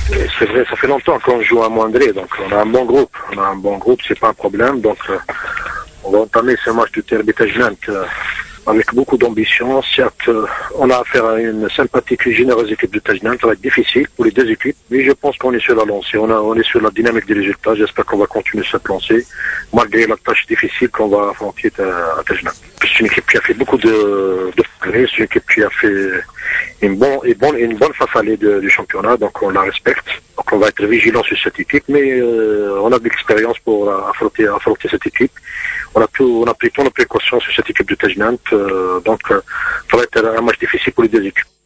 C'est vrai, ça fait longtemps qu'on joue à Moindré, donc on a un bon groupe. C'est pas un problème. Donc on va entamer ce match du Derby Tajnant avec beaucoup d'ambition. Certes, on a affaire à une sympathique et généreuse équipe de Tajnant. Ça va être difficile pour les deux équipes, mais je pense qu'on est sur la lancée. On est sur la dynamique des résultats. J'espère qu'on va continuer cette lancée, malgré la tâche difficile qu'on va affronter à Tajnant. C'est une équipe qui a fait beaucoup de progrès. C'est une équipe qui a fait une bonne face à l'aide du championnat, donc on la respecte. Donc on va être vigilant sur cette équipe, mais on a de l'expérience pour affronter cette équipe. On a pris toutes nos précautions sur cette équipe de Tajnant, donc ça va être un match difficile pour les deux équipes.